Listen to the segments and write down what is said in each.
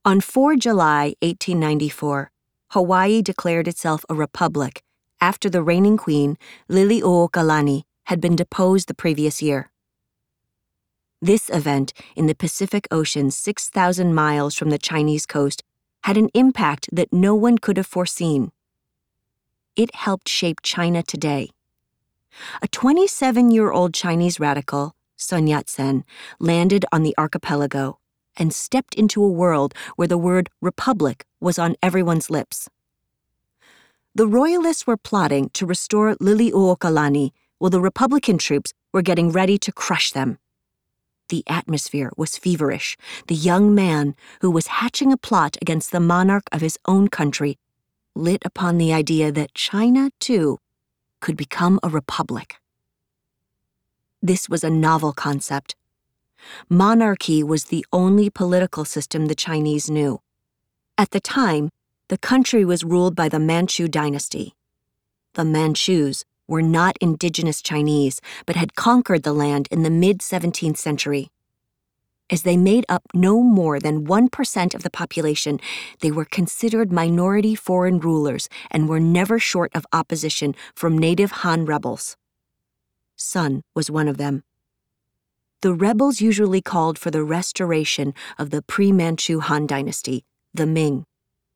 On 4 July 1894, Hawaii declared itself a republic after the reigning queen, Liliuokalani, had been deposed the previous year. This event in the Pacific Ocean 6,000 miles from the Chinese coast had an impact that no one could have foreseen. It helped shape China today. A 27-year-old Chinese radical, Sun Yat-sen, landed on the archipelago and stepped into a world where the word republic was on everyone's lips. The royalists were plotting to restore Liliuokalani while the Republican troops were getting ready to crush them. The atmosphere was feverish. The young man, who was hatching a plot against the monarch of his own country, lit upon the idea that China, too, could become a republic. This was a novel concept. Monarchy was the only political system the Chinese knew. At the time, the country was ruled by the Manchu dynasty. The Manchus were not indigenous Chinese, but had conquered the land in the mid-17th century. As they made up no more than 1% of the population, they were considered minority foreign rulers and were never short of opposition from native Han rebels. Sun was one of them. The rebels usually called for the restoration of the pre-Manchu Han dynasty, the Ming,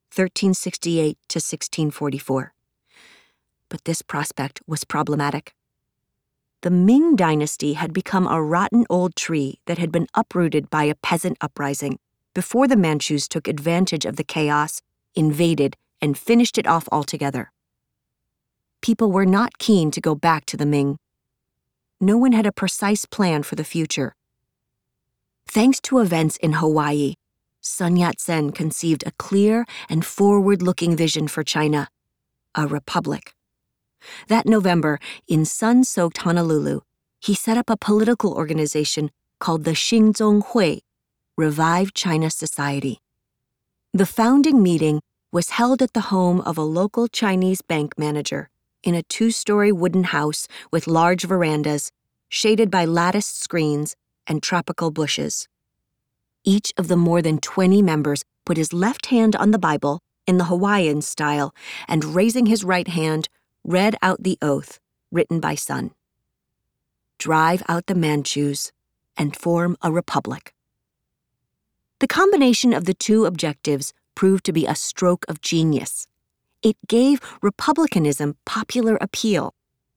1368 to 1644. But this prospect was problematic. The Ming dynasty had become a rotten old tree that had been uprooted by a peasant uprising before the Manchus took advantage of the chaos, invaded, and finished it off altogether. People were not keen to go back to the Ming. No one had a precise plan for the future. Thanks to events in Hawaii, Sun Yat-sen conceived a clear and forward-looking vision for China, a republic. That November, in sun-soaked Honolulu, he set up a political organization called the Xingzong Hui, Revive China Society. The founding meeting was held at the home of a local Chinese bank manager in a 2-story wooden house with large verandas, shaded by latticed screens and tropical bushes. Each of the more than 20 members put his left hand on the Bible in the Hawaiian style and, raising his right hand, read out the oath written by Sun. Drive out the Manchus and form a republic. The combination of the two objectives proved to be a stroke of genius. It gave republicanism popular appeal.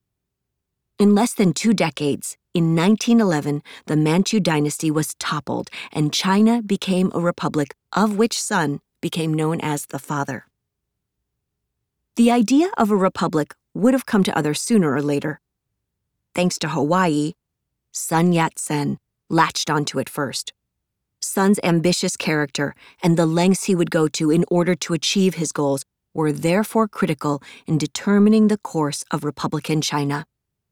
In less than 2 decades, in 1911, the Manchu dynasty was toppled and China became a republic of which Sun became known as the father. The idea of a republic would have come to others sooner or later. Thanks to Hawaii, Sun Yat-sen latched onto it first. Sun's ambitious character and the lengths he would go to in order to achieve his goals were therefore critical in determining the course of Republican China.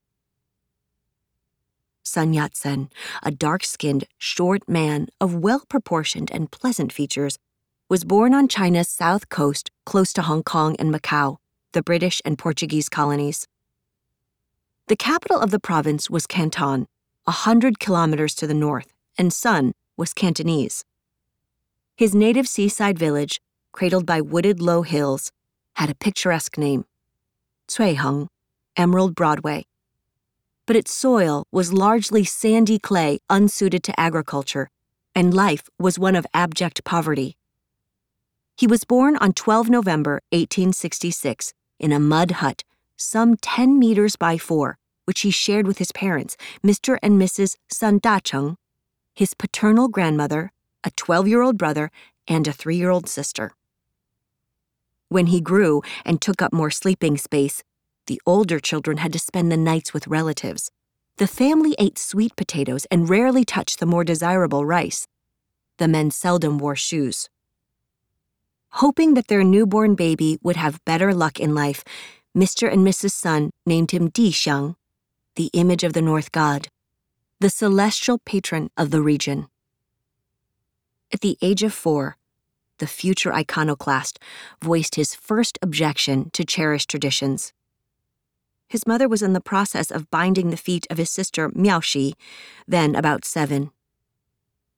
Sun Yat-sen, a dark-skinned, short man of well-proportioned and pleasant features, was born on China's south coast close to Hong Kong and Macau, the British and Portuguese colonies. The capital of the province was Canton, 100 kilometers to the north, and Sun was Cantonese. His native seaside village, cradled by wooded low hills, had a picturesque name, Cuiheng, Emerald Broadway. But its soil was largely sandy clay unsuited to agriculture, and life was one of abject poverty. He was born on 12 November 1866 in a mud hut some 10 meters by 4, which he shared with his parents, Mr. and Mrs. Sun Da-chung, his paternal grandmother, a 12-year-old brother, and a 3-year-old sister. When he grew and took up more sleeping space, the older children had to spend the nights with relatives. The family ate sweet potatoes and rarely touched the more desirable rice. The men seldom wore shoes. Hoping that their newborn baby would have better luck in life, Mr. and Mrs. Sun named him Di Xiang, the image of the North God, the celestial patron of the region. At the age of 4, the future iconoclast voiced his first objection to cherished traditions. His mother was in the process of binding the feet of his sister Miaoxi, then about 7.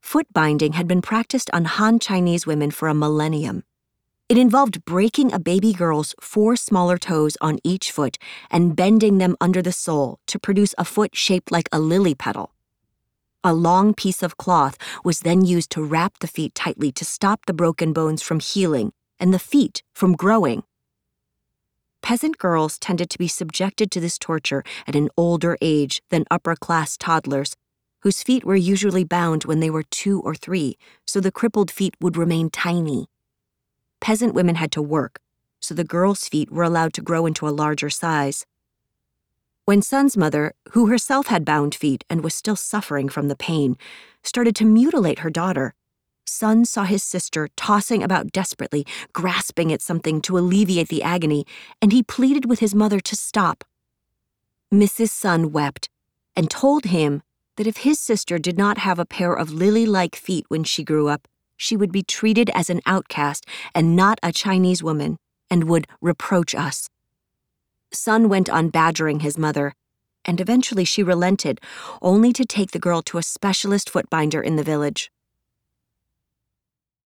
Foot binding had been practiced on Han Chinese women for a millennium. It involved breaking a baby girl's 4 smaller toes on each foot and bending them under the sole to produce a foot shaped like a lily petal. A long piece of cloth was then used to wrap the feet tightly to stop the broken bones from healing and the feet from growing. Peasant girls tended to be subjected to this torture at an older age than upper-class toddlers, whose feet were usually bound when they were 2 or 3, so the crippled feet would remain tiny. Peasant women had to work, so the girls' feet were allowed to grow into a larger size. When Sun's mother, who herself had bound feet and was still suffering from the pain, started to mutilate her daughter, Sun saw his sister tossing about desperately, grasping at something to alleviate the agony, and he pleaded with his mother to stop. Mrs. Sun wept and told him that if his sister did not have a pair of lily-like feet when she grew up, she would be treated as an outcast and not a Chinese woman, and would reproach us. Sun went on badgering his mother, and eventually she relented, only to take the girl to a specialist footbinder in the village.